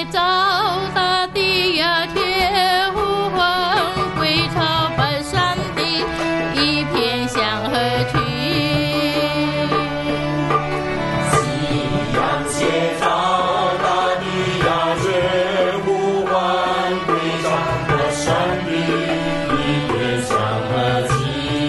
照大地呀，却呼唤归朝本山的一片向何去？ 夕阳斜照大地呀，却呼唤归朝本山的一片向何去？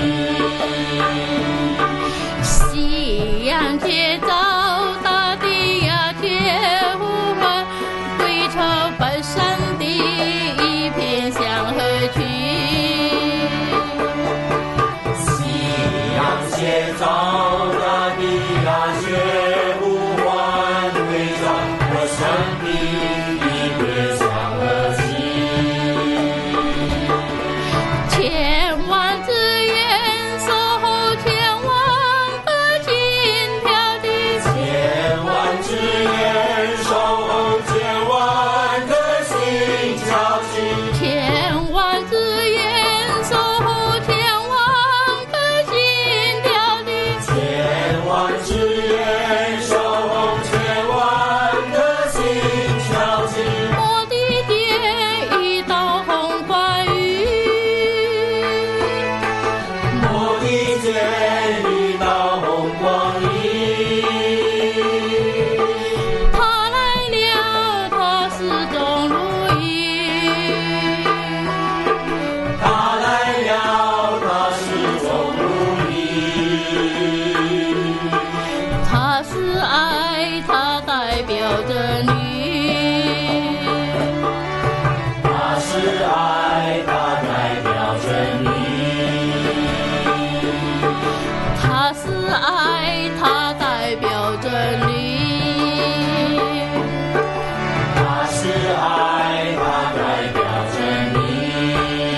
夕阳斜照大地呀，却呼唤归朝本山的一片向何去？ 夕阳斜照大地呀，却呼唤归朝本山的一片向何去？ 千万只愿守候千万个心跳的千万只愿守候千万颗心跳的， 千万只愿守候千万个心跳的千万只愿守候千万颗心跳的。 我的天，一道红花雨， 我的见一道红光影， 他来了，他始终如一， 他来了，他始终如一。 他是爱，他代表着你。 他是爱，他代表着你。 他是爱，他代表着你。 他是爱，他代表着你。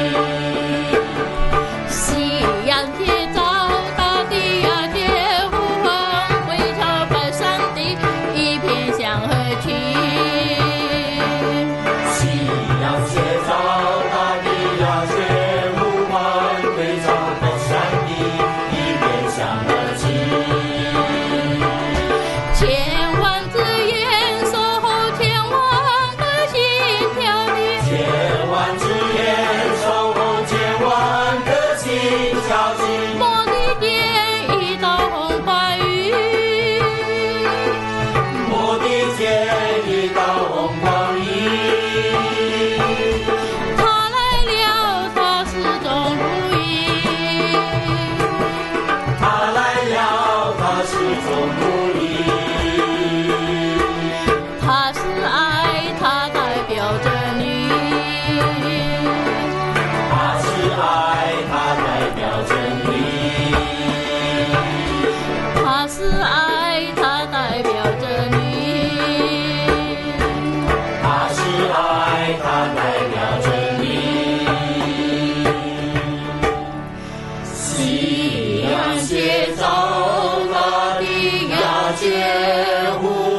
夕阳斜照大地呀，却呼唤归朝本山的一片向何去？ 夕阳斜照大地呀，却呼唤归朝本山的一片向何去？ 千万只愿守候千万个心跳的千万只愿守候千万颗心跳的。 我的天，一道红花雨， 我的见一道红光影， 他来了，他始终如一。 他来了，他始终如一。 他是爱，他代表着你。 他是爱，他代表着你。 他是爱，他代表着你。 他是爱，他代表着你。夕阳斜照大地呀，却呼